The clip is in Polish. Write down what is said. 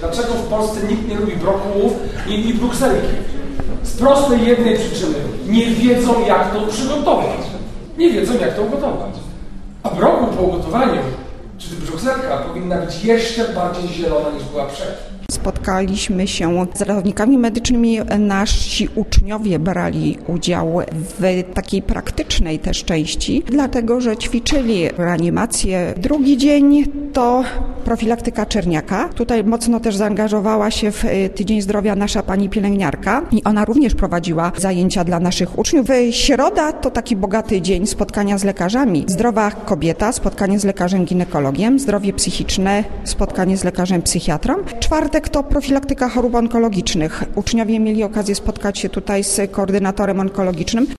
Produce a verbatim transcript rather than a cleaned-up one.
Dlaczego w Polsce nikt nie lubi brokułów i, i brukselki? Z prostej jednej przyczyny. Nie wiedzą, jak to przygotować. Nie wiedzą, jak to ugotować. A brokuł po ugotowaniu, czy brukselka, powinna być jeszcze bardziej zielona, niż była przed. Spotkaliśmy się z ratownikami medycznymi. Nasi uczniowie brali udział w takiej praktycznej też części, dlatego że ćwiczyli reanimację. Drugi dzień to profilaktyka czerniaka. Tutaj mocno też zaangażowała się w Tydzień Zdrowia nasza pani pielęgniarka i ona również prowadziła zajęcia dla naszych uczniów. Środa to taki bogaty dzień spotkania z lekarzami. Zdrowa kobieta, spotkanie z lekarzem ginekologiem, zdrowie psychiczne, spotkanie z lekarzem psychiatrą. Czwartek to profilaktyka chorób onkologicznych. Uczniowie mieli okazję spotkać się tutaj z koordynatorem onkologicznym.